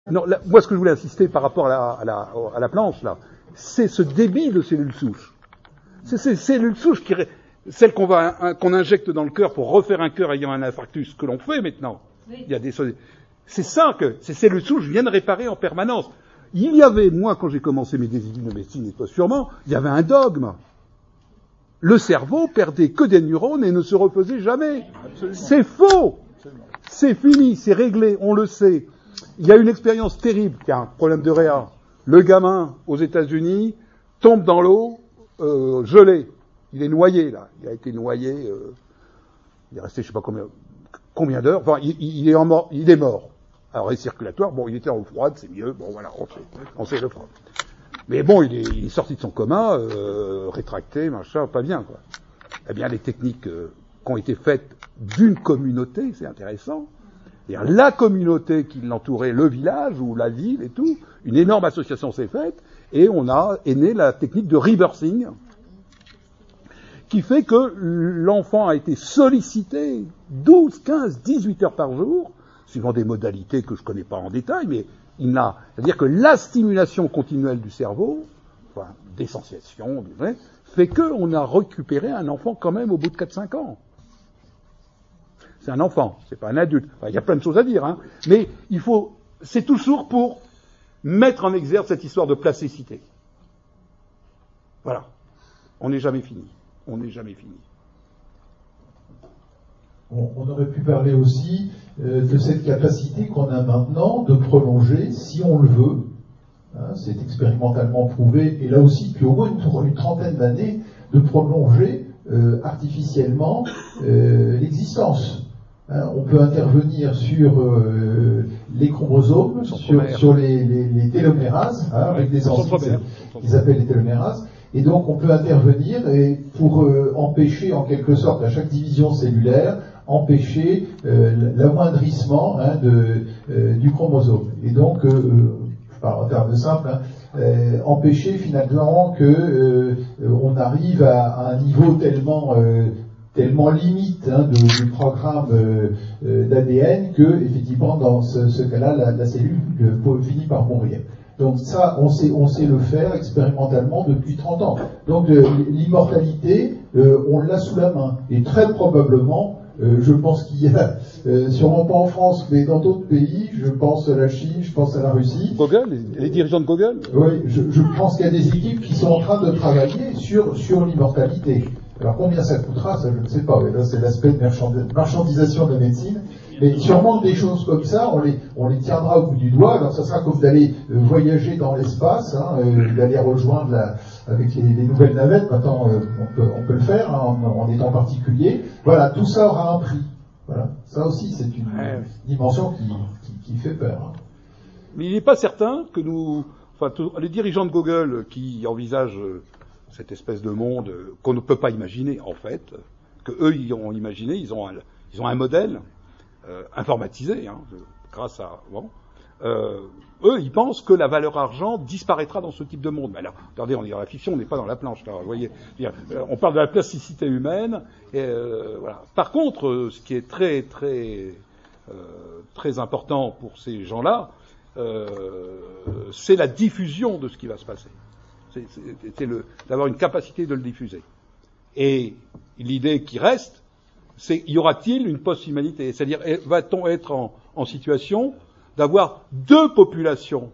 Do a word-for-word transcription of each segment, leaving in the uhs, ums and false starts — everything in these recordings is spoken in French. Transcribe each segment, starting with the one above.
Non, là, moi, ce que je voulais insister par rapport à la, à la, à la planche, là, c'est ce débit de cellules souches. C'est ces cellules souches qui, celles qu'on va, qu'on injecte dans le cœur pour refaire un cœur ayant un infarctus, que l'on fait maintenant. Oui. Il y a des, c'est ça que ces cellules souches viennent réparer en permanence. Il y avait, moi, quand j'ai commencé mes études de médecine, et toi sûrement, il y avait un dogme. Le cerveau perdait que des neurones et ne se refaisait jamais. Absolument. C'est faux. Absolument. C'est fini, c'est réglé, on le sait. Il y a une expérience terrible, qui a un problème de réa. Le gamin, aux États-Unis, tombe dans l'eau, euh, gelé. Il est noyé, là. Il a été noyé, euh, il est resté, je sais pas combien, combien d'heures. Enfin, il, il est en mort, il est mort. Alors, circulatoire, bon, il était en eau froide, c'est mieux. Bon, voilà, on sait, on sait le prendre. Mais bon, il est, il est sorti de son coma, euh, rétracté, machin, pas bien, quoi. Eh bien, les techniques euh, qui ont été faites d'une communauté, c'est intéressant. C'est-à-dire la communauté qui l'entourait, le village ou la ville et tout, une énorme association s'est faite, et on a est née la technique de rebirthing, qui fait que l'enfant a été sollicité douze, quinze, dix-huit heures par jour, suivant des modalités que je connais pas en détail, mais il n'a, c'est-à-dire que la stimulation continuelle du cerveau, enfin, d'essentiation, fait qu'on a récupéré un enfant quand même au bout de quatre cinq ans. C'est un enfant, c'est pas un adulte. Enfin, il y a plein de choses à dire, hein. Mais il faut, c'est toujours pour mettre en exergue cette histoire de plasticité. Voilà. On n'est jamais fini. On n'est jamais fini. On, on aurait pu parler aussi euh, de cette capacité qu'on a maintenant de prolonger, si on le veut, hein, c'est expérimentalement prouvé, et là aussi depuis au moins une, une trentaine d'années, de prolonger euh, artificiellement euh, l'existence. Hein, on peut intervenir sur euh, les chromosomes, sur, sur les, les, les télomérases, hein, avec des enzymes qu'ils appellent les télomérases, et donc on peut intervenir et pour euh, empêcher en quelque sorte à chaque division cellulaire, empêcher euh, l'amoindrissement hein, de, euh, du chromosome. Et donc, euh, je parle en termes simples, hein, euh, empêcher finalement que euh, on arrive à, à un niveau tellement euh, tellement limite hein, de, du programme euh, euh, d'A D N que effectivement dans ce, ce cas-là la, la cellule euh, finit par mourir. Donc ça, on sait, on sait le faire expérimentalement depuis trente ans. Donc euh, l'immortalité, euh, on l'a sous la main. Et très probablement, euh, je pense qu'il y a, euh, sûrement pas en France, mais dans d'autres pays, je pense à la Chine, je pense à la Russie. Google, les, les dirigeants de Google. Oui, je, je pense qu'il y a des équipes qui sont en train de travailler sur, sur l'immortalité. Alors combien ça coûtera, ça je ne sais pas. Mais là, c'est l'aspect de marchandisation de la médecine. Mais sûrement des choses comme ça, on les, on les tiendra au bout du doigt. Alors ça sera comme d'aller euh, voyager dans l'espace, hein, euh, d'aller rejoindre la, avec les, les nouvelles navettes. Maintenant, euh, on peut, on peut le faire hein, en, en étant particulier. Voilà, tout ça aura un prix. Voilà, ça aussi c'est une ouais. dimension qui, qui, qui fait peur. Hein. Mais il n'est pas certain que nous, enfin, tout, les dirigeants de Google qui envisagent cette espèce de monde euh, qu'on ne peut pas imaginer en fait, que eux ils ont imaginé, ils ont un, ils ont un modèle. Euh, informatisé, hein, grâce à bon, euh, eux, ils pensent que la valeur argent disparaîtra dans ce type de monde. Mais là, regardez, on est dans la fiction, on n'est pas dans la planche. Là, vous voyez, on parle de la plasticité humaine. Et, euh, voilà. Par contre, ce qui est très, très, euh, très important pour ces gens-là, euh, c'est la diffusion de ce qui va se passer. C'est, c'est, c'est le, d'avoir une capacité de le diffuser. Et l'idée qui reste, c'est y aura-t-il une post-humanité ? C'est-à-dire, va-t-on être en, en situation d'avoir deux populations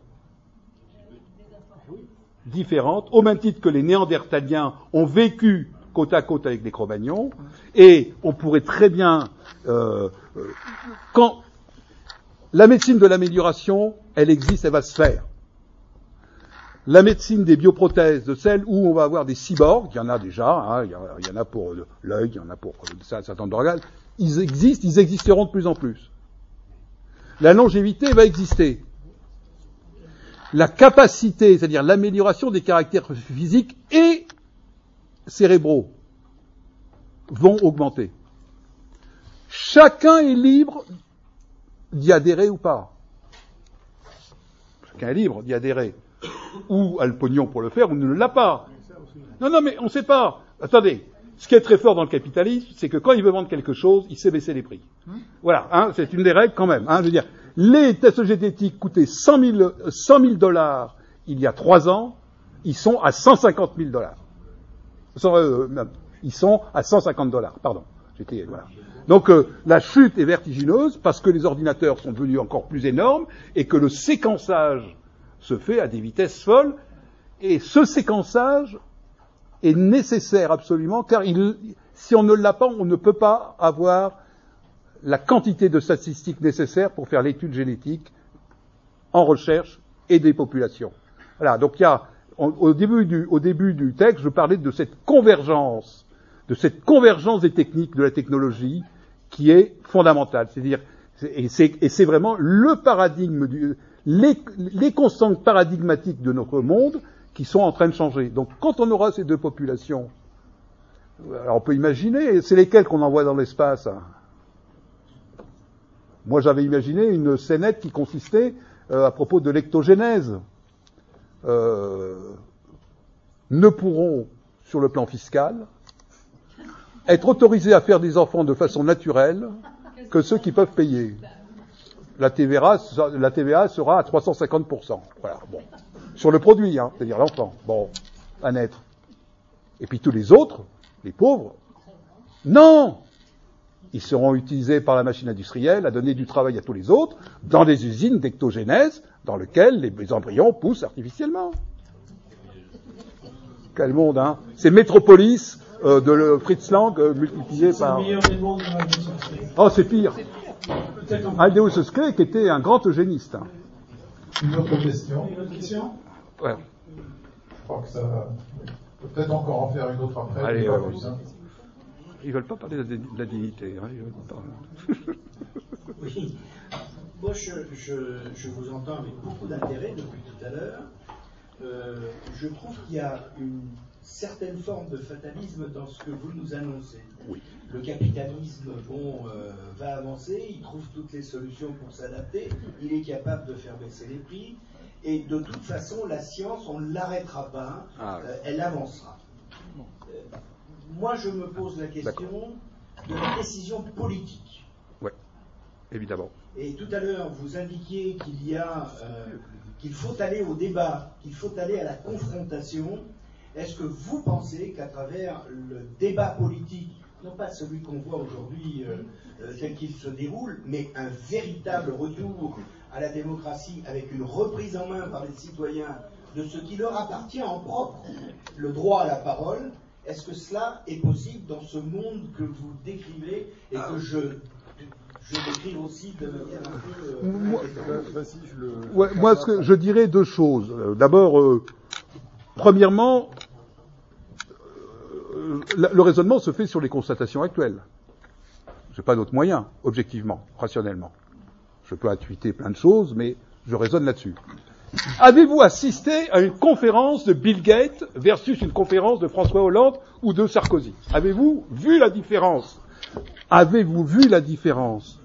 différentes, au même titre que les Néandertaliens ont vécu côte à côte avec les Cro-Magnons, et on pourrait très bien, euh, euh, quand la médecine de l'amélioration, elle existe, elle va se faire. La médecine des bioprothèses, de celle où on va avoir des cyborgs, il y en a déjà, hein, il, y a, il y en a pour l'œil, il y en a pour un certain nombre d'organes, ils existent, ils existeront de plus en plus. La longévité va exister. La capacité, c'est-à-dire l'amélioration des caractères physiques et cérébraux, vont augmenter. Chacun est libre d'y adhérer ou pas. Chacun est libre d'y adhérer. Ou a le pognon pour le faire, ou ne l'a pas. Non, non, mais on ne sait pas. Attendez, ce qui est très fort dans le capitalisme, c'est que quand il veut vendre quelque chose, il sait baisser les prix. Voilà, hein, c'est une des règles quand même. Hein, je veux dire, Les tests génétiques coûtaient cent mille dollars il y a trois ans, ils sont à cent cinquante mille dollars. Ils sont à cent cinquante dollars, pardon. J'étais, voilà. Donc euh, la chute est vertigineuse parce que les ordinateurs sont devenus encore plus énormes et que le séquençage se fait à des vitesses folles. Et ce séquençage est nécessaire absolument, car il, si on ne l'a pas, on ne peut pas avoir la quantité de statistiques nécessaires pour faire l'étude génétique en recherche et des populations. Voilà, donc il y a, au début du, au début du texte, je parlais de cette convergence, de cette convergence des techniques, de la technologie, qui est fondamentale. C'est-à-dire, et c'est, et c'est vraiment le paradigme du, les, les constantes paradigmatiques de notre monde qui sont en train de changer. Donc, quand on aura ces deux populations, alors on peut imaginer, c'est lesquelles qu'on envoie dans l'espace, hein. Moi, j'avais imaginé une scénette qui consistait euh, à propos de l'ectogénèse. Euh, ne pourront, sur le plan fiscal, être autorisés à faire des enfants de façon naturelle que ceux qui peuvent payer. La T V A, la T V A sera à trois cent cinquante pour cent. Voilà, bon. Sur le produit, hein, c'est-à-dire l'enfant, bon, à naître. Et puis tous les autres, les pauvres, non! Ils seront utilisés par la machine industrielle à donner du travail à tous les autres dans des usines d'ectogénèse dans lesquelles les embryons poussent artificiellement. Quel monde, hein? C'est Métropolis euh, de le Fritz Lang euh, multiplié c'est par... C'est le meilleur des mondes de Aldous Huxley. Oh, c'est pire. Aldous Huxley qui était un grand eugéniste. Hein. Une autre question. Une autre question? Ouais. Je crois que ça va peut-être encore en faire une autre après. Allez, pas euh, plus, hein. Ils veulent pas parler de la, de la dignité. Hein, ils veulent pas. Oui. Moi, je, je, je vous entends avec beaucoup d'intérêt depuis tout à l'heure. Euh, je trouve qu'il y a une certaine forme de fatalisme dans ce que vous nous annoncez. Oui. Le capitalisme, bon, euh, va avancer, il trouve toutes les solutions pour s'adapter, il est capable de faire baisser les prix, et de toute façon, la science, on ne l'arrêtera pas, Ah, oui. euh, elle avancera. Euh, moi, je me pose la question D'accord. de la décision politique. Oui, évidemment. Et tout à l'heure, vous indiquiez qu'il y a, euh, qu'il faut aller au débat, qu'il faut aller à la confrontation. Est-ce que vous pensez qu'à travers le débat politique, non pas celui qu'on voit aujourd'hui euh, euh, tel qu'il se déroule, mais un véritable retour à la démocratie avec une reprise en main par les citoyens de ce qui leur appartient en propre, le droit à la parole, est-ce que cela est possible dans ce monde que vous décrivez et que je, je décris aussi de manière un peu... Euh, Moi, je le... ouais, moi ce que je dirais deux choses. Euh, D'abord, euh, premièrement, euh, le raisonnement se fait sur les constatations actuelles. Je n'ai pas d'autre moyen, objectivement, rationnellement. Je peux intuiter plein de choses, mais je raisonne là-dessus. Avez-vous assisté à une conférence de Bill Gates versus une conférence de François Hollande ou de Sarkozy? Avez-vous vu la différence? Avez-vous vu la différence?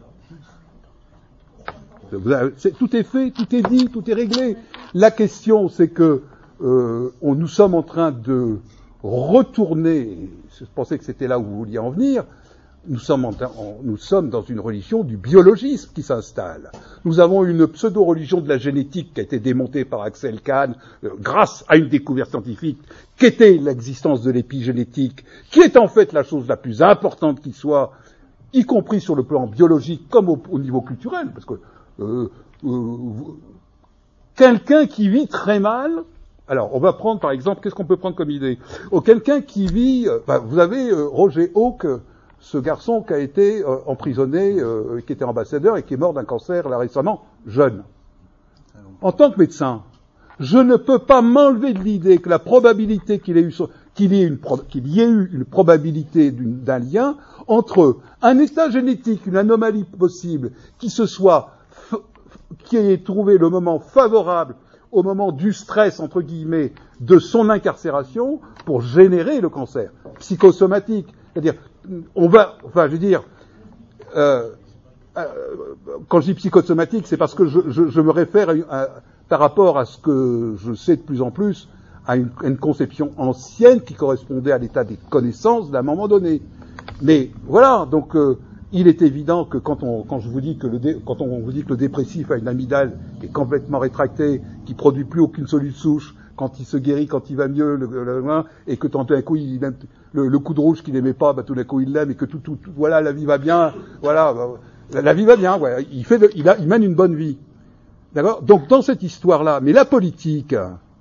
Vous avez, c'est, tout est fait, tout est dit, tout est réglé. La question, c'est que euh, on, nous sommes en train de retourner, je pensais que c'était là où vous vouliez en venir, nous sommes, en, en, nous sommes dans une religion du biologisme qui s'installe. Nous avons une pseudo-religion de la génétique qui a été démontée par Axel Kahn euh, grâce à une découverte scientifique qu'était l'existence de l'épigénétique, qui est en fait la chose la plus importante qui soit, y compris sur le plan biologique comme au, au niveau culturel, parce que euh, euh, quelqu'un qui vit très mal, alors on va prendre par exemple, qu'est-ce qu'on peut prendre comme idée? Oh, quelqu'un qui vit, euh, bah, vous avez euh, Roger Hawke, ce garçon qui a été euh, emprisonné, euh, qui était ambassadeur et qui est mort d'un cancer là récemment, jeune. En tant que médecin, je ne peux pas m'enlever de l'idée que la probabilité qu'il ait eu, qu'il y ait une, qu'il y ait eu une probabilité d'un lien entre un état génétique, une anomalie possible, qui se soit, qui ait trouvé le moment favorable au moment du stress, entre guillemets, de son incarcération pour générer le cancer psychosomatique. C'est-à-dire, on va, enfin, je veux dire, euh, euh, quand je dis psychosomatique, c'est parce que je, je, je me réfère à, à, par rapport à ce que je sais de plus en plus, à une, à une conception ancienne qui correspondait à l'état des connaissances d'un moment donné. Mais voilà, donc, euh, il est évident que quand on, quand je vous dis que le dé, quand on vous dit que le dépressif a une amygdale qui est complètement rétractée, qui produit plus aucune cellule souche, quand il se guérit, quand il va mieux, le, le, le, et que tout d'un coup il aime le, le coup de rouge qu'il n'aimait pas, bah tout d'un coup il l'aime, et que tout, tout, tout, voilà, la vie va bien, voilà, bah, la, la vie va bien, ouais, il fait, de, il, a, il mène une bonne vie, d'accord. Donc dans cette histoire-là, mais la politique,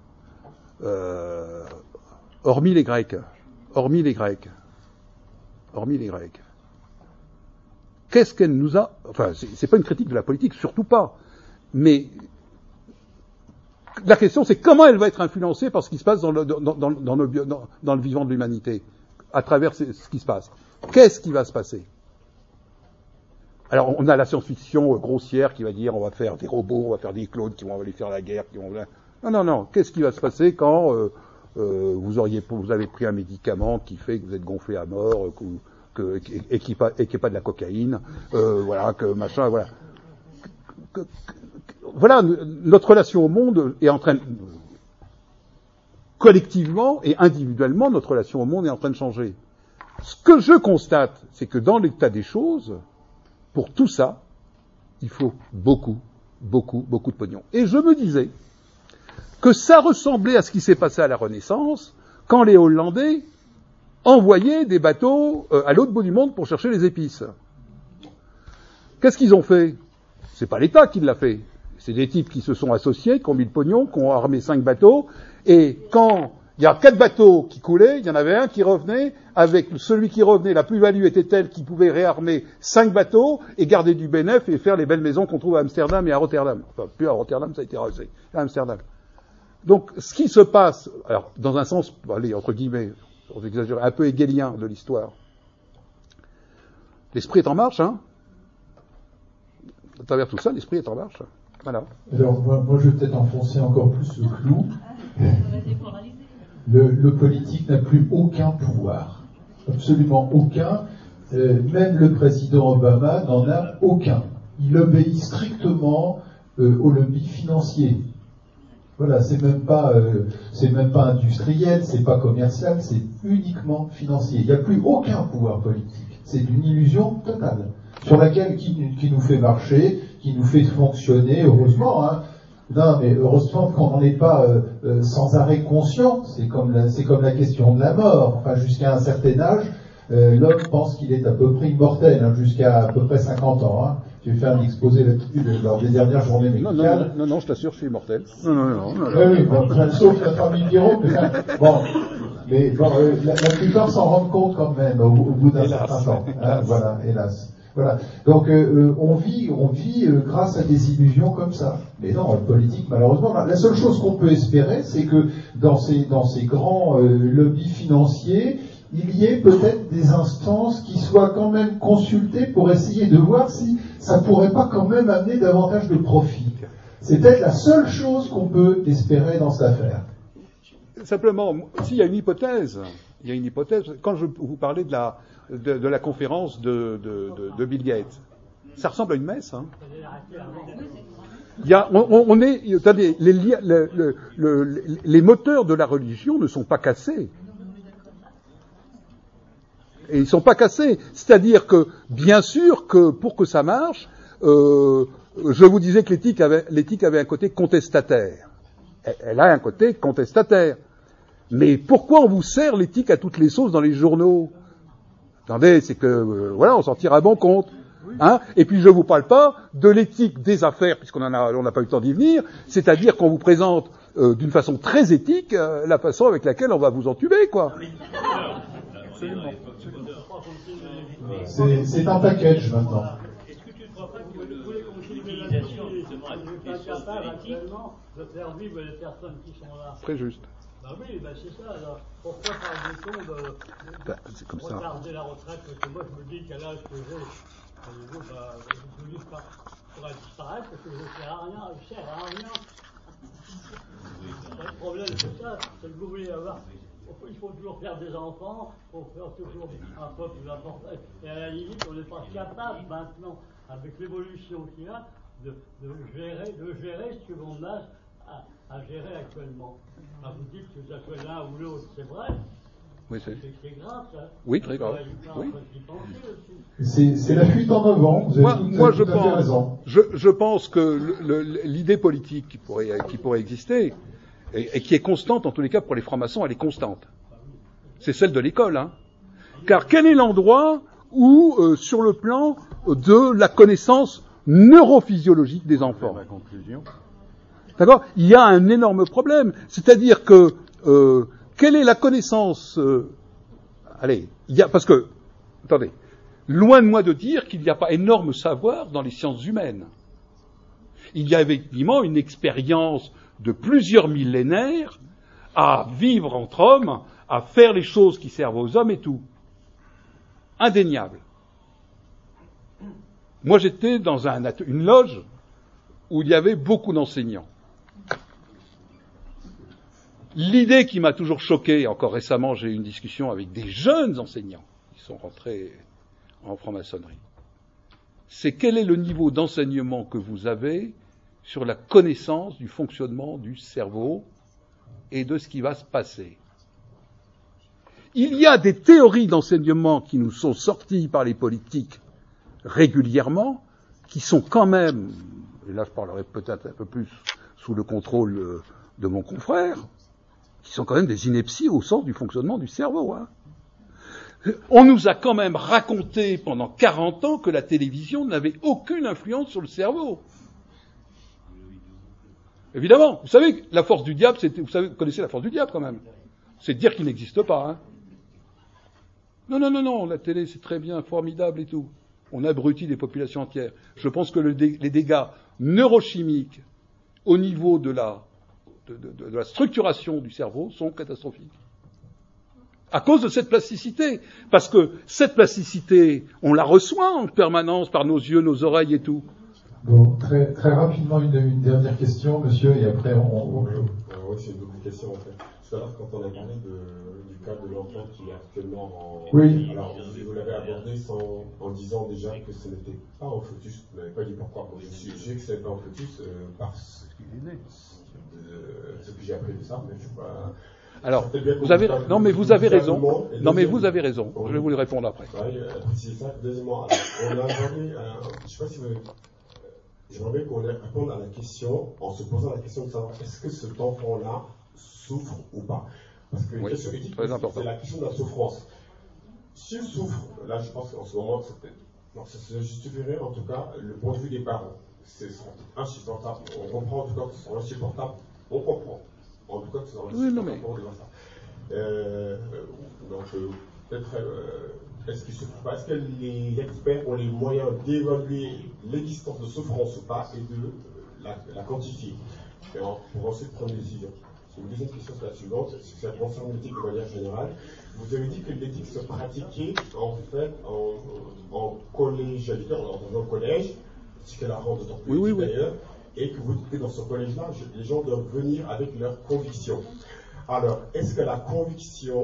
euh, hormis les Grecs, hormis les Grecs, hormis les Grecs. Qu'est-ce qu'elle nous a... Enfin, c'est, c'est pas une critique de la politique, surtout pas. Mais la question, c'est comment elle va être influencée par ce qui se passe dans le, dans, dans, dans le, dans, dans le vivant de l'humanité, à travers ce, ce qui se passe. Qu'est-ce qui va se passer? Alors, on a la science-fiction grossière qui va dire on va faire des robots, on va faire des clones qui vont aller faire la guerre, qui vont... Non, non, non. Qu'est-ce qui va se passer quand euh, euh, vous auriez, vous avez pris un médicament qui fait que vous êtes gonflé à mort, que vous, Que, et qui n'est pas de la cocaïne, euh, voilà, que machin, voilà. Que, que, voilà, notre relation au monde est en train, de, collectivement et individuellement, notre relation au monde est en train de changer. Ce que je constate, c'est que dans l'état des choses, pour tout ça, il faut beaucoup, beaucoup, beaucoup de pognon. Et je me disais que ça ressemblait à ce qui s'est passé à la Renaissance, quand les Hollandais envoyer des bateaux euh, à l'autre bout du monde pour chercher les épices. Qu'est-ce qu'ils ont fait? C'est pas l'État qui l'a fait. C'est des types qui se sont associés, qui ont mis le pognon, qui ont armé cinq bateaux, et quand il y a quatre bateaux qui coulaient, il y en avait un qui revenait, avec celui qui revenait, la plus-value était telle qu'il pouvait réarmer cinq bateaux et garder du bénéf et faire les belles maisons qu'on trouve à Amsterdam et à Rotterdam. Enfin, plus à Rotterdam, ça a été rasé, à Amsterdam. Donc, ce qui se passe, alors, dans un sens, allez, entre guillemets, on exagère, un peu hegelien de l'histoire. L'esprit est en marche, hein. À travers tout ça, l'esprit est en marche. Voilà. Alors, moi, moi je vais peut-être enfoncer encore plus le clou. Le, le politique n'a plus aucun pouvoir. Absolument aucun. Euh, même le président Obama n'en a aucun. Il obéit strictement euh, au lobby financier. Voilà, c'est même pas, euh, c'est même pas industriel, c'est pas commercial, c'est uniquement financier. Il n'y a plus aucun pouvoir politique. C'est une illusion totale sur laquelle qui, qui nous fait marcher, qui nous fait fonctionner. Heureusement, hein. Non, mais heureusement qu'on n'en est pas euh, euh, sans arrêt conscient. C'est comme la, c'est comme la question de la mort. Enfin, jusqu'à un certain âge, euh, l'homme pense qu'il est à peu près immortel, hein, jusqu'à à peu près cinquante ans. Hein. J'ai fait un exposé là-dessus lors des dernières journées médicales. Non, non, non, non, je t'assure, je suis immortel. Non, non, non. non, non. Oui, oui, bon, sauf la famille Pierrot, mais, bon, mais bon, euh, la, la plupart s'en rendent compte quand même au, au bout d'un Hélas. certain temps. Hein, voilà, hélas. Voilà. Donc euh, on vit, on vit euh, grâce à des illusions comme ça. Mais non, en politique, malheureusement, la seule chose qu'on peut espérer, c'est que dans ces, dans ces grands euh, lobbies financiers, il y ait peut-être des instances qui soient quand même consultées pour essayer de voir si ça pourrait pas quand même amener davantage de profit. C'est peut-être la seule chose qu'on peut espérer dans cette affaire. Simplement, s'il y a une hypothèse, il y a une hypothèse. Quand je vous parlais de la, de, de la conférence de, de, de, de Bill Gates, ça ressemble à une messe. Hein. Il y a, on, on est, attendez, les, les, le, le, les moteurs de la religion ne sont pas cassés. Et ils sont pas cassés. C'est-à-dire que, bien sûr, que pour que ça marche, euh, je vous disais que l'éthique avait, l'éthique avait un côté contestataire. Elle, elle a un côté contestataire. Mais pourquoi on vous sert l'éthique à toutes les sauces dans les journaux? Attendez, c'est que, euh, voilà, on s'en tire à bon compte. Hein? Et puis je vous parle pas de l'éthique des affaires, puisqu'on en a, on n'a pas eu le temps d'y venir, c'est-à-dire qu'on vous présente euh, d'une façon très éthique euh, la façon avec laquelle on va vous entuber, quoi. C'est, c'est un package maintenant. Est-ce que tu ne crois pas que tous les conscientisations ne sont pas capables actuellement de faire vivre les personnes qui sont là? Très juste. Bah oui, bah c'est ça. Alors, pourquoi parle-t-on de, de, Ben, c'est comme ça. retarder la retraite? Parce que moi, je me dis qu'à l'âge que j'ai, bah, je me dis pas pourrait disparaître parce que je ne sers à rien, je sers à rien. Le problème, c'est ça, c'est que vous voulez avoir. Il faut toujours faire des enfants, il faut faire toujours un peuple important. Et à la limite, on n'est pas capable maintenant, avec l'évolution qu'il y a, de, de, gérer, de gérer ce que l'on a à, à gérer actuellement. Alors vous dites que ça soit l'un ou l'autre, c'est vrai, Oui, c'est... C'est grave, ça. Oui, très grave. Oui. C'est, c'est la fuite en avant, vous avez Moi, tout, moi tout je, à fait pense, raison. je, je pense que le, le, l'idée politique qui pourrait, qui pourrait exister, et, et qui est constante, en tous les cas pour les francs-maçons, elle est constante. C'est celle de l'école. Hein. Car quel est l'endroit où, euh, sur le plan de la connaissance neurophysiologique des enfants, ma conclusion. D'accord ? Il y a un énorme problème. C'est-à-dire que, euh, quelle est la connaissance euh, Allez, il y a, parce que, attendez, loin de moi de dire qu'il n'y a pas énorme savoir dans les sciences humaines. Il y a effectivement une expérience de plusieurs millénaires à vivre entre hommes, à faire les choses qui servent aux hommes et tout. Indéniable. Moi, j'étais dans un, une loge où il y avait beaucoup d'enseignants. L'idée qui m'a toujours choqué, encore récemment, j'ai eu une discussion avec des jeunes enseignants qui sont rentrés en franc-maçonnerie, c'est quel est le niveau d'enseignement que vous avez sur la connaissance du fonctionnement du cerveau et de ce qui va se passer. Il y a des théories d'enseignement qui nous sont sorties par les politiques régulièrement, qui sont quand même, et là je parlerai peut-être un peu plus sous le contrôle de mon confrère, qui sont quand même des inepties au sens du fonctionnement du cerveau. Hein. On nous a quand même raconté pendant quarante ans que la télévision n'avait aucune influence sur le cerveau. Évidemment, vous savez, la force du diable, c'est, vous savez, vous connaissez la force du diable quand même. C'est de dire qu'il n'existe pas. Hein. Non, non, non, non, la télé c'est très bien, formidable et tout. On abrutit des populations entières. Je pense que le dé, les dégâts neurochimiques au niveau de la, de, de, de la structuration du cerveau sont catastrophiques. À cause de cette plasticité. Parce que cette plasticité, on la reçoit en permanence par nos yeux, nos oreilles et tout. Bon, très, très rapidement, une, une dernière question, monsieur, et après on... on... Oui, euh, oui, c'est une double question en fait. Tout à l'heure, quand on a parlé de, du cas de l'enfant qui est actuellement en... Oui. Alors, vous, vous l'avez abordé sans, en disant déjà que ce n'était pas un fœtus. Vous n'avez pas dit pourquoi. Bon, je suis jugé que ce n'est pas un fœtus euh, parce qu'il est né. De ce que j'ai appris de ça, mais je ne sais pas... Alors, vous avez, non mais vous avez raison. Non mais vous avez raison. Je vais vous le répondre après. Oui, c'est ça. Deuxièmement, alors, on a parlé, euh, je ne sais pas si vous... J'aimerais bien qu'on réponde à la question, en se posant la question de savoir est-ce que cet enfant-là souffre ou pas. Parce que oui, question éthique, c'est la question de la souffrance. S'il souffre, là je pense qu'en ce moment, donc, ça se justifierait en tout cas le point de vue des parents. C'est insupportable. On comprend en tout cas que c'est insupportable. On comprend. En tout cas que c'est insupportable. Oui, non, mais... ça. Euh, donc, euh, peut-être... Euh, Est-ce qu'il souffre pas? Est-ce que les experts ont les moyens d'évaluer l'existence de souffrance ou pas et de la, la quantifier et en, pour ensuite prendre une décision? Une deuxième question, c'est la suivante, c'est que ça concerne l'éthique de manière générale. Vous avez dit que l'éthique se pratiquait en fait en, en collégialité, dans un collège, ce qu'elle la rend d'autant plus oui, utile oui, d'ailleurs, et que vous dites que dans ce collège-là, les gens doivent venir avec leurs convictions. Alors, est-ce que la conviction...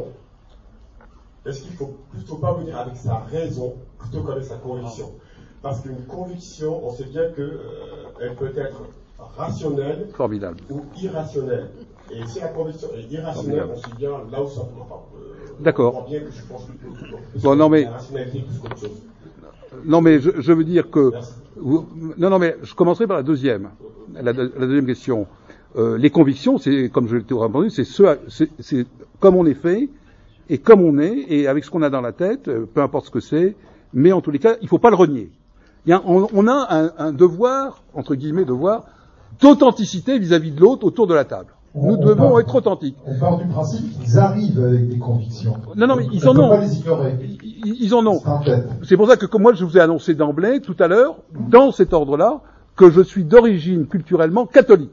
Est-ce qu'il ne faut plutôt pas venir avec sa raison plutôt qu'avec sa conviction? Parce qu'une conviction, on sait bien qu'elle euh, peut être rationnelle Formidable. ou irrationnelle. Et si la conviction est irrationnelle, Formidable. on sait bien là où ça ne va pas. Euh, D'accord. On voit bien que je pense que bon, non, mais... la rationalité plus qu'autre chose. Non mais je, je veux dire que... Vous, non, non mais je commencerai par la deuxième. La, la deuxième question. Euh, les convictions, c'est, comme je l'ai répondu, c'est, ce, c'est, c'est comme on est fait... Et comme on est, et avec ce qu'on a dans la tête, peu importe ce que c'est, mais en tous les cas, il ne faut pas le renier. Il y a, on, on a un, un devoir, entre guillemets, devoir, d'authenticité vis-à-vis de l'autre autour de la table. On, Nous on devons part, être authentiques. On part du principe qu'ils arrivent avec des convictions. Non, non, mais ils on en peut ont. Pas les ignorer. Ils, ils en ont. C'est, c'est pour ça que, comme moi, je vous ai annoncé d'emblée, tout à l'heure, dans cet ordre-là, que je suis d'origine culturellement catholique.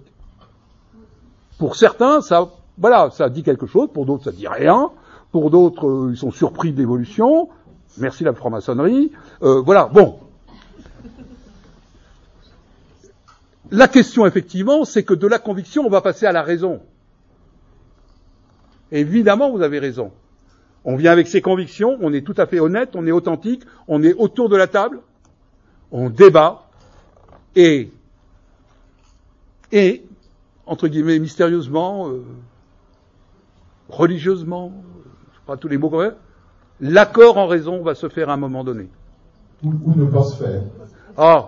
Pour certains, ça, voilà, ça dit quelque chose, pour d'autres, ça dit rien. Pour d'autres, euh, ils sont surpris de l'évolution. Merci la franc-maçonnerie. Euh, voilà, bon. La question, effectivement, c'est que de la conviction, on va passer à la raison. Évidemment, vous avez raison. On vient avec ses convictions, on est tout à fait honnête, on est authentique, on est autour de la table, on débat, et, et entre guillemets, mystérieusement, euh, religieusement, enfin, tous les mots qu'on veut, l'accord en raison va se faire à un moment donné. Ou, ou ne pas se faire. Ah.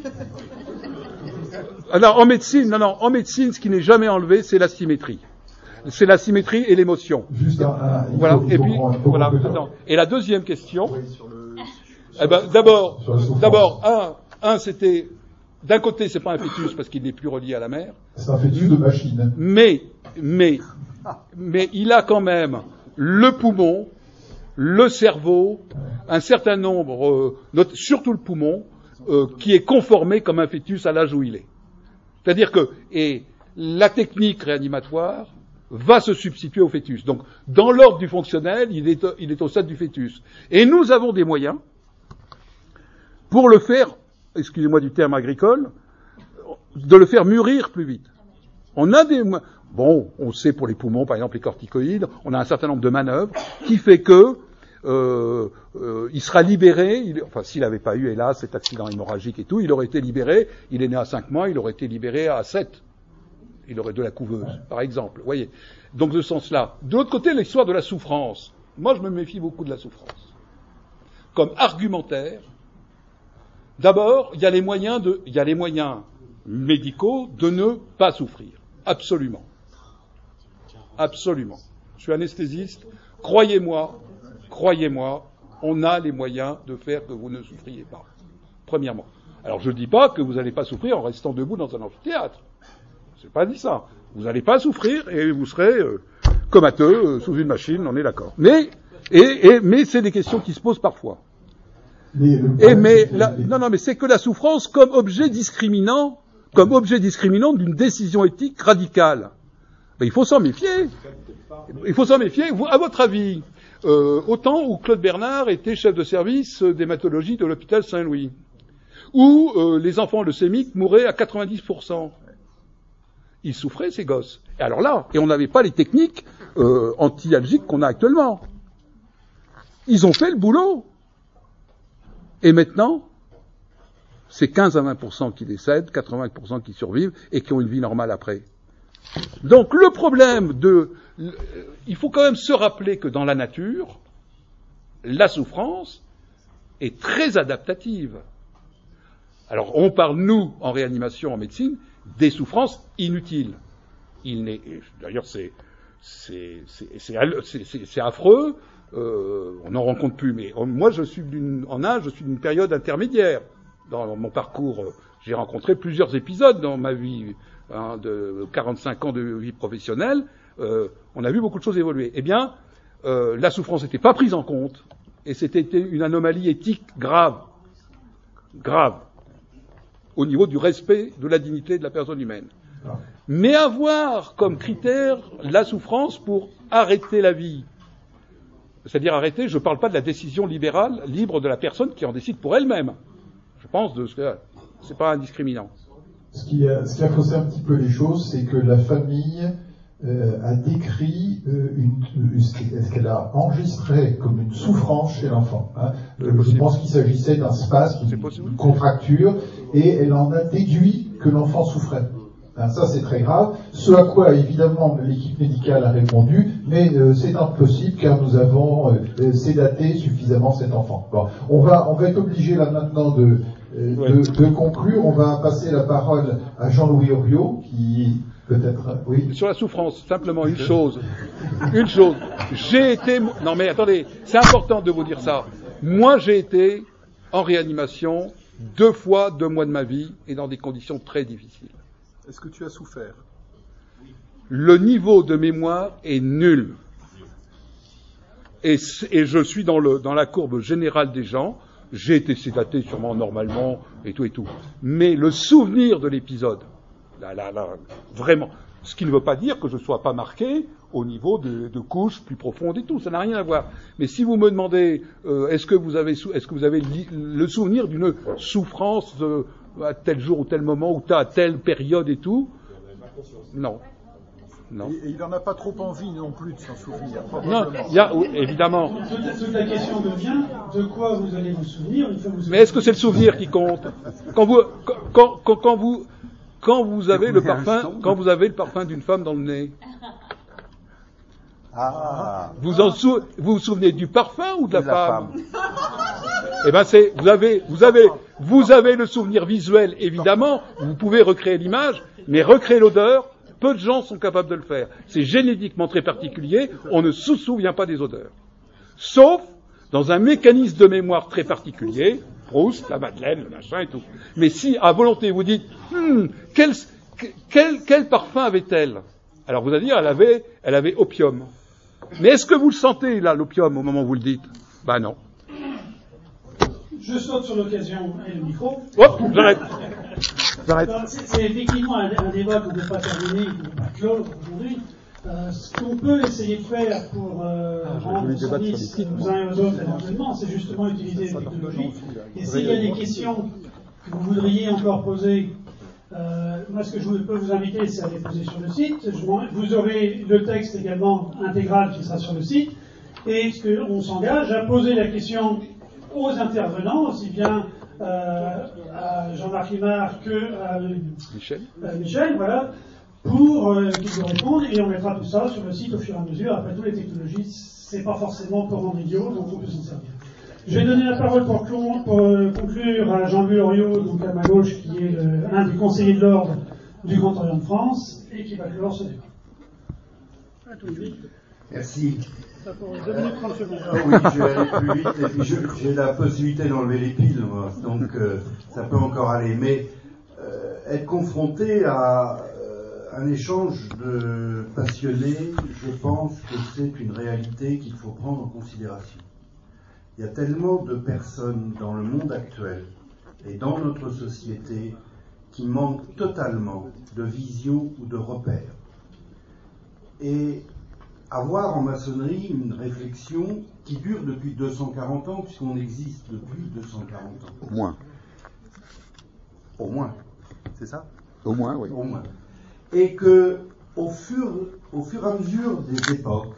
Alors, en médecine, non, non, en médecine, ce qui n'est jamais enlevé, c'est la symétrie. C'est la symétrie et l'émotion. Juste un, un il voilà. faut, il et faut puis, prendre, faut voilà. prendre Et la deuxième question. oui, sur le, eh ben, d'abord, sur d'abord, un, un, c'était, d'un côté, c'est pas un fœtus parce qu'il n'est plus relié à la mère. C'est un fœtus de machine. Mais, mais, mais il a quand même le poumon, le cerveau, un certain nombre, euh, notre, surtout le poumon, euh, qui est conformé comme un fœtus à l'âge où il est. C'est-à-dire que, et la technique réanimatoire va se substituer au fœtus. Donc, dans l'ordre du fonctionnel, il est, il est au stade du fœtus. Et nous avons des moyens pour le faire, excusez-moi du terme agricole, de le faire mûrir plus vite. On a des, bon, on sait pour les poumons, par exemple les corticoïdes, on a un certain nombre de manœuvres qui fait que euh, euh, il sera libéré, il, enfin s'il n'avait pas eu, hélas, cet accident hémorragique et tout, il aurait été libéré, il est né à cinq mois, il aurait été libéré à sept. Il aurait de la couveuse, par exemple, vous voyez. Donc, de ce sens-là. De l'autre côté, l'histoire de la souffrance. Moi, je me méfie beaucoup de la souffrance. Comme argumentaire, d'abord, il y a les moyens de, il y a les moyens médicaux de ne pas souffrir. Absolument. Absolument. Je suis anesthésiste. Croyez-moi, croyez-moi, on a les moyens de faire que vous ne souffriez pas. Premièrement. Alors, je ne dis pas que vous n'allez pas souffrir en restant debout dans un amphithéâtre. Je n'ai pas dit ça. Vous n'allez pas souffrir et vous serez euh, comateux euh, sous une machine, on est d'accord. Mais, et, et, mais c'est des questions qui se posent parfois. Les, et mais, la, non, non, mais c'est que la souffrance comme objet discriminant, comme objet discriminant d'une décision éthique radicale. Ben, il faut s'en méfier. Il faut s'en méfier. Vous, à votre avis, euh, au temps où Claude Bernard était chef de service d'hématologie de l'hôpital Saint-Louis, où euh, les enfants leucémiques mouraient à quatre-vingt-dix pour cent. Ils souffraient, ces gosses. Et alors là, et on n'avait pas les techniques euh, anti-algiques qu'on a actuellement. Ils ont fait le boulot. Et maintenant, c'est quinze à vingt pour cent qui décèdent, quatre-vingts pour cent qui survivent et qui ont une vie normale après. Donc le problème de... Il faut quand même se rappeler que dans la nature, la souffrance est très adaptative. Alors on parle, nous, en réanimation, en médecine, des souffrances inutiles. Il n'est, d'ailleurs, c'est, c'est, c'est, c'est, c'est, c'est affreux. Euh, on n'en rencontre plus. Mais moi, je suis d'une, en âge, je suis d'une période intermédiaire. Dans mon parcours, j'ai rencontré plusieurs épisodes dans ma vie hein, de quarante-cinq ans de vie professionnelle. Euh, on a vu beaucoup de choses évoluer. Eh bien, euh, la souffrance n'était pas prise en compte, et c'était une anomalie éthique grave, grave. Au niveau du respect de la dignité de la personne humaine. Mais avoir comme critère la souffrance pour arrêter la vie. C'est-à-dire arrêter, je ne parle pas de la décision libérale, libre de la personne qui en décide pour elle-même. Je pense de ce que c'est pas indiscriminant. Ce qui a, ce qui a faussé un petit peu les choses, c'est que la famille euh, a décrit euh, une, ce qu'elle a enregistré comme une souffrance chez l'enfant. Hein. Euh, je pense qu'il s'agissait d'un spasme, d'une contracture, et elle en a déduit que l'enfant souffrait. Hein, ça, c'est très grave. Ce à quoi, évidemment, l'équipe médicale a répondu, mais euh, c'est impossible car nous avons euh, sédaté suffisamment cet enfant. Bon, on va, on va être obligé là maintenant de, euh, ouais. de, de conclure. On va passer la parole à Jean-Louis Oriot, qui peut-être, oui. Sur la souffrance, simplement une chose, une chose. J'ai été, non mais attendez, c'est important de vous dire ça. Moi, j'ai été en réanimation deux fois, deux mois de ma vie, et dans des conditions très difficiles. Est-ce que tu as souffert? Le niveau de mémoire est nul. Et, et je suis dans, le, dans la courbe générale des gens. J'ai été sédaté sûrement normalement, et tout et tout. Mais le souvenir de l'épisode, là, là, là, vraiment, ce qui ne veut pas dire que je ne sois pas marqué au niveau de, de couches plus profondes et tout, ça n'a rien à voir. Mais si vous me demandez, euh, est-ce que vous avez, est-ce que vous avez li, le souvenir d'une souffrance de, à tel jour ou tel moment, ou à telle période et tout, non. Non. Et, et il n'en a pas trop envie non plus de s'en souvenir. Non, il y a, oui, évidemment. Toute la question devient de quoi vous allez vous souvenir une fois que vous. Mais est-ce que c'est le souvenir qui compte? Quand vous, quand, quand, quand vous, quand vous avez le parfum, quand vous avez le parfum d'une femme dans le nez. Ah. Vous en sou... vous vous souvenez du parfum ou de la, De la femme, femme. Eh ben c'est, vous avez, vous avez, vous avez le souvenir visuel évidemment. Vous pouvez recréer l'image, mais recréer l'odeur, peu de gens sont capables de le faire. C'est génétiquement très particulier. On ne se souvient pas des odeurs, sauf dans un mécanisme de mémoire très particulier. Proust, la Madeleine, le machin et tout. Mais si à volonté vous dites, hmm, quel, quel, quel parfum avait-elle? Alors vous allez dire, elle avait, elle avait opium. Mais est-ce que vous le sentez, là, l'opium, au moment où vous le dites? Ben non. Je saute sur l'occasion et le micro. Hop, j'arrête. J'arrête. C'est, c'est effectivement un, un débat qu'on ne peut pas terminer, qu'on ne peut pas clore aujourd'hui. Euh, ce qu'on peut essayer de faire pour euh, ah, rendre service aux uns et aux autres éventuellement, c'est justement utiliser les technologies. Et s'il y a des questions que vous voudriez encore poser, euh, moi ce que je peux vous inviter, c'est à les poser sur le site. Je, vous aurez le texte également intégral qui sera sur le site. Et ce qu'on s'engage à poser la question aux intervenants, aussi bien euh, à Jean-Marc Limard que à Michel, à Michel voilà, pour euh, qu'ils vous répondent, et on mettra tout ça sur le site au fur et à mesure. Après tout, les technologies, c'est pas forcément pour rendre idiot, donc on peut s'en servir. Je vais donner la parole pour, clon, pour euh, conclure à Jean-Louis Oriot, donc à ma gauche, qui est le, un des conseillers de l'ordre du Grand Orient de France, et qui va clore ce débat. À tout de suite. Merci. Ça pour deux minutes trente secondes. Ah oui, je vais aller plus vite, et puis je, j'ai la possibilité d'enlever les piles, moi, donc euh, ça peut encore aller. Mais euh, être confronté à euh, un échange de passionnés, je pense que c'est une réalité qu'il faut prendre en considération. Il y a tellement de personnes dans le monde actuel et dans notre société qui manquent totalement de vision ou de repères. Et avoir en maçonnerie une réflexion qui dure depuis deux cent quarante ans, puisqu'on existe depuis deux cent quarante ans. Au moins. Au moins. C'est ça? au moins, oui. Au moins. Et que, au fur, au fur et à mesure des époques,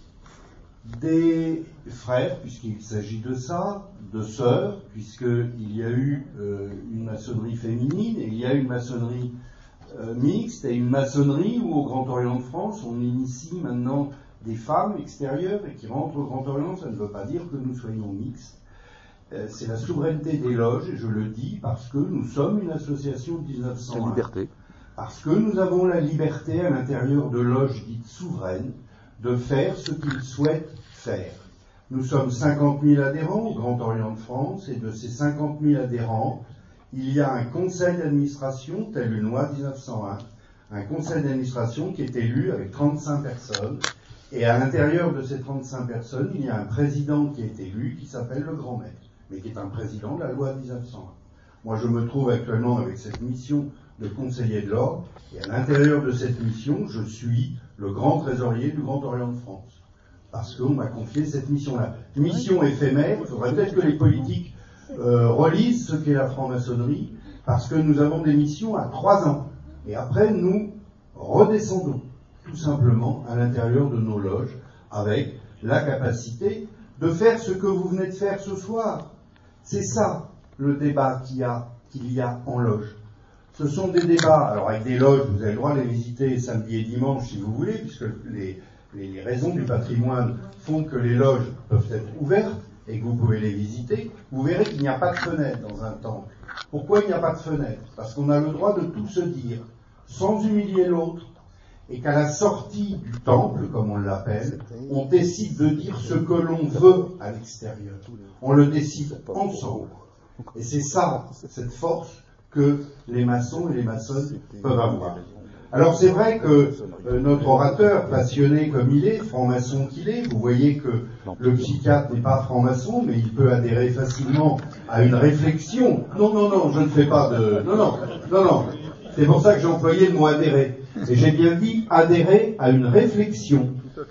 des frères, puisqu'il s'agit de ça, de sœurs, puisqu'il y a eu euh, une maçonnerie féminine, et il y a une maçonnerie euh, mixte, et une maçonnerie où, au Grand Orient de France, on initie maintenant des femmes extérieures et qui rentrent au Grand Orient. Ça ne veut pas dire que nous soyons mixtes. Euh, c'est la souveraineté des loges, et je le dis parce que nous sommes une association de dix-neuf cent un. La liberté. Parce que nous avons la liberté à l'intérieur de loges dites souveraines de faire ce qu'ils souhaitent faire. Nous sommes cinquante mille adhérents au Grand Orient de France, et de ces cinquante mille adhérents, il y a un conseil d'administration, telle une loi dix-neuf cent un, un conseil d'administration qui est élu avec trente-cinq personnes, et à l'intérieur de ces trente-cinq personnes, il y a un président qui est élu, qui s'appelle le Grand Maître, mais qui est un président de la loi dix-neuf cent un. Moi, je me trouve actuellement avec cette mission de conseiller de l'ordre, et à l'intérieur de cette mission, je suis le grand trésorier du Grand Orient de France. Parce qu'on m'a confié cette mission-là. Mission éphémère, il faudrait peut-être que les politiques euh, relisent ce qu'est la franc-maçonnerie, parce que nous avons des missions à trois ans. Et après, nous redescendons, tout simplement, à l'intérieur de nos loges, avec la capacité de faire ce que vous venez de faire ce soir. C'est ça, le débat qu'il y a, qu'il y a en loge. Ce sont des débats, alors avec des loges, vous avez le droit de les visiter samedi et dimanche si vous voulez, puisque les, les, les raisons du patrimoine font que les loges peuvent être ouvertes et que vous pouvez les visiter. Vous verrez qu'il n'y a pas de fenêtre dans un temple. Pourquoi il n'y a pas de fenêtre? Parce qu'on a le droit de tout se dire, sans humilier l'autre, et qu'à la sortie du temple, comme on l'appelle, on décide de dire ce que l'on veut à l'extérieur. On le décide ensemble. Et c'est ça, cette force que les maçons et les maçonnes peuvent avoir. Alors c'est vrai que euh, notre orateur, passionné comme il est, franc-maçon qu'il est, vous voyez que le psychiatre n'est pas franc-maçon, mais il peut adhérer facilement à une réflexion. Non, non, non, je ne fais pas de... Non, non, non, non. C'est pour ça que j'ai employé le mot adhérer. Et j'ai bien dit adhérer à une réflexion.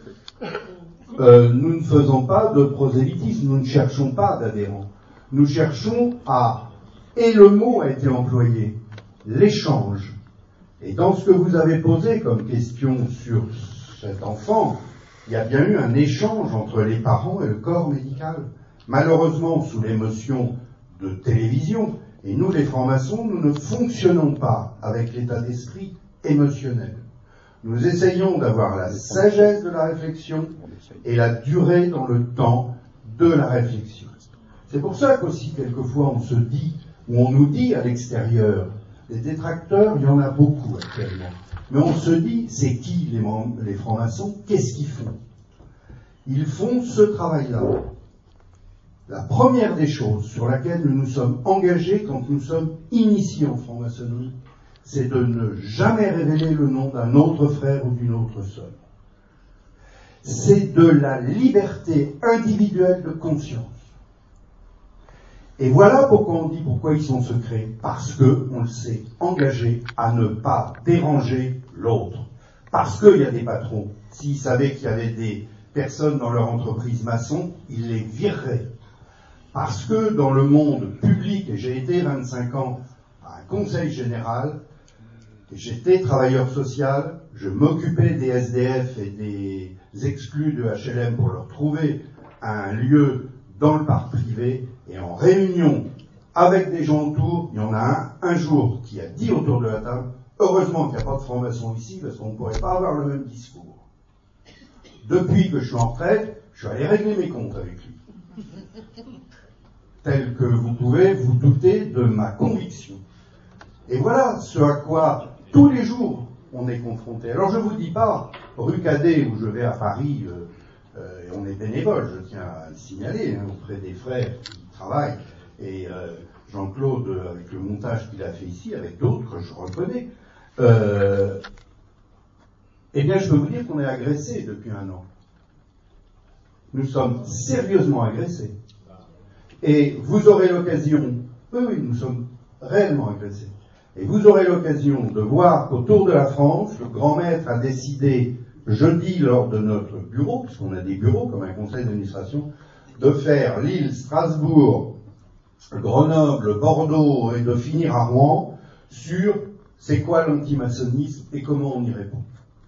Euh, nous ne faisons pas de prosélytisme, nous ne cherchons pas d'adhérents. Nous cherchons à... Et le mot a été employé, l'échange. Et dans ce que vous avez posé comme question sur cet enfant, il y a bien eu un échange entre les parents et le corps médical. Malheureusement, sous l'émotion de télévision, et nous les francs-maçons, nous ne fonctionnons pas avec l'état d'esprit émotionnel. Nous essayons d'avoir la sagesse de la réflexion et la durée dans le temps de la réflexion. C'est pour ça qu'aussi, quelquefois, on se dit, ou on nous dit à l'extérieur, les détracteurs, il y en a beaucoup actuellement, mais on se dit, c'est qui les, les francs-maçons? Qu'est-ce qu'ils font? Ils font ce travail-là. La première des choses sur laquelle nous nous sommes engagés quand nous sommes initiés en franc-maçonnerie, c'est de ne jamais révéler le nom d'un autre frère ou d'une autre sœur. C'est de la liberté individuelle de conscience. Et voilà pourquoi on dit pourquoi ils sont secrets. Parce que on s'est engagé à ne pas déranger l'autre. Parce qu'il y a des patrons. S'ils savaient qu'il y avait des personnes dans leur entreprise maçon, ils les vireraient. Parce que dans le monde public, et j'ai été vingt-cinq ans à un conseil général, et j'étais travailleur social, je m'occupais des S D F et des exclus de H L M pour leur trouver un lieu dans le parc privé, et en réunion avec des gens autour, il y en a un, un jour, qui a dit autour de la table, heureusement qu'il n'y a pas de franc-maçon ici, parce qu'on ne pourrait pas avoir le même discours. Depuis que je suis en retraite, je suis allé régler mes comptes avec lui. Tel que vous pouvez vous douter de ma conviction. Et voilà ce à quoi, tous les jours, on est confronté. Alors je ne vous dis pas, rue Cadet, où je vais à Paris, euh, euh, et on est bénévole, je tiens à le signaler, hein, auprès des frères qui travaillent, et euh, Jean-Claude, avec le montage qu'il a fait ici, avec d'autres que je reconnais, euh, eh bien je peux vous dire qu'on est agressé depuis un an. Nous sommes sérieusement agressés. Et vous aurez l'occasion, oui, oui, nous sommes réellement agressés, et vous aurez l'occasion de voir qu'autour de la France, le grand maître a décidé, jeudi lors de notre bureau, puisqu'on a des bureaux comme un conseil d'administration, de faire Lille, Strasbourg, Grenoble, Bordeaux, et de finir à Rouen, sur c'est quoi l'antimaçonnisme et comment on y répond.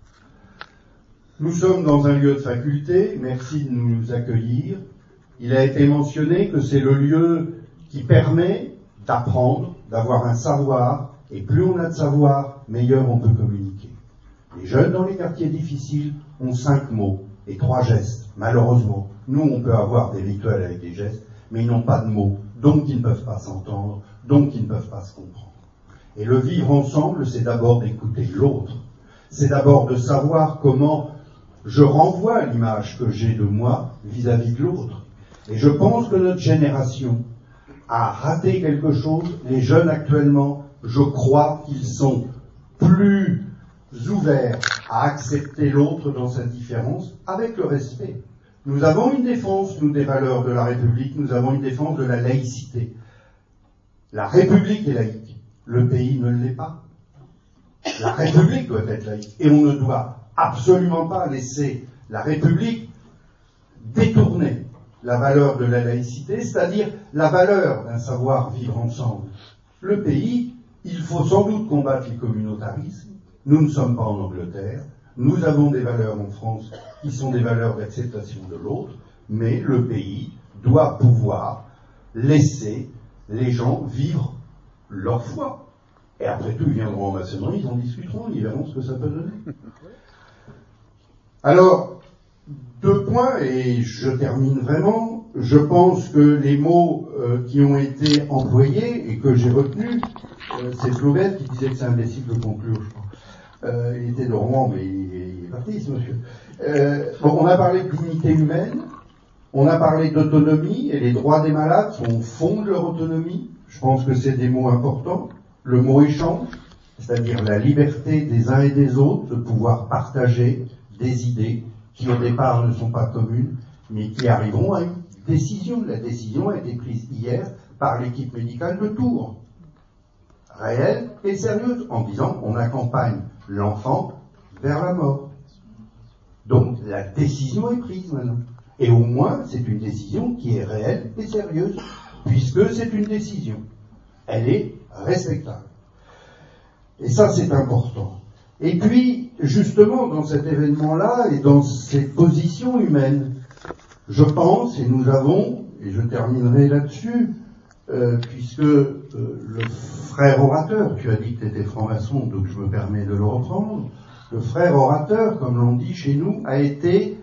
Nous sommes dans un lieu de faculté, merci de nous accueillir. Il a été mentionné que c'est le lieu qui permet d'apprendre, d'avoir un savoir, et plus on a de savoir, meilleur on peut communiquer. Les jeunes dans les quartiers difficiles ont cinq mots et trois gestes. Malheureusement, nous on peut avoir des rituels avec des gestes, mais ils n'ont pas de mots, donc ils ne peuvent pas s'entendre, donc ils ne peuvent pas se comprendre. Et le vivre ensemble, c'est d'abord d'écouter l'autre. C'est d'abord de savoir comment je renvoie l'image que j'ai de moi vis-à-vis de l'autre. Et je pense que notre génération a raté quelque chose. Les jeunes actuellement, je crois qu'ils sont plus ouverts à accepter l'autre dans sa différence avec le respect. Nous avons une défense, nous, des valeurs de la République, nous avons une défense de la laïcité. La République est laïque, le pays ne l'est pas. La République doit être laïque, et on ne doit absolument pas laisser la République détourner la valeur de la laïcité, c'est-à-dire la valeur d'un savoir-vivre ensemble. Le pays, il faut sans doute combattre les communautarismes. Nous ne sommes pas en Angleterre. Nous avons des valeurs en France qui sont des valeurs d'acceptation de l'autre, mais le pays doit pouvoir laisser les gens vivre leur foi. Et après tout, ils viendront en maçonnerie, ils en discuteront, ils verront ce que ça peut donner. Alors, deux points, et je termine vraiment. Je pense que les mots euh, qui ont été employés et que j'ai retenus, euh, c'est Slovène qui disait que c'est imbécile de conclure, je crois. Euh, il était de Rouen, mais il, il est parti, ce monsieur. Euh, bon, on a parlé de dignité humaine, on a parlé d'autonomie, et les droits des malades sont au fond de leur autonomie. Je pense que c'est des mots importants. Le mot échange, c'est-à-dire la liberté des uns et des autres de pouvoir partager des idées qui au départ ne sont pas communes, mais qui arriveront à une décision. La décision a été prise hier par l'équipe médicale de Tours, réelle et sérieuse, en disant on accompagne l'enfant vers la mort. Donc la décision est prise maintenant. Et au moins c'est une décision qui est réelle et sérieuse, puisque c'est une décision. Elle est respectable. Et ça c'est important. Et puis, justement, dans cet événement-là et dans ces positions humaines, je pense, et nous avons, et je terminerai là-dessus, euh, puisque euh, le frère orateur, tu as dit que tu étais franc-maçon, donc je me permets de le reprendre, le frère orateur, comme l'on dit chez nous, a été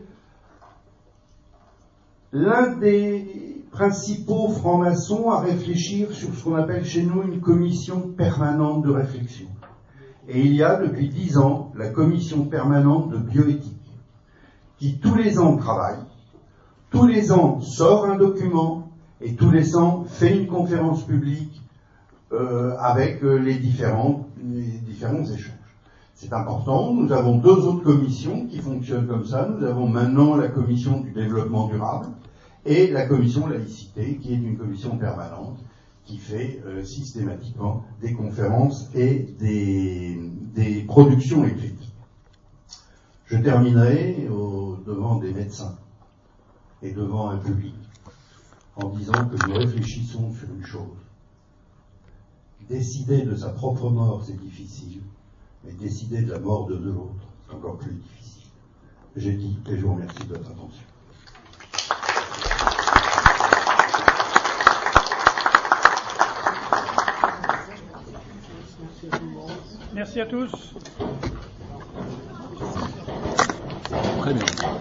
l'un des principaux francs-maçons à réfléchir sur ce qu'on appelle chez nous une commission permanente de réflexion. Et il y a depuis dix ans la commission permanente de bioéthique, qui tous les ans travaille, tous les ans sort un document, et tous les ans fait une conférence publique euh, avec euh, les, différents, les différents échanges. C'est important. Nous avons deux autres commissions qui fonctionnent comme ça. Nous avons maintenant la commission du développement durable et la commission laïcité, qui est une commission permanente qui fait euh, systématiquement des conférences et des, des productions écrites. Je terminerai au, devant des médecins et devant un public en disant que nous réfléchissons sur une chose. Décider de sa propre mort, c'est difficile, mais décider de la mort de l'autre, c'est encore plus difficile. J'ai dit et je vous remercie de votre attention. Merci à tous. Très bien.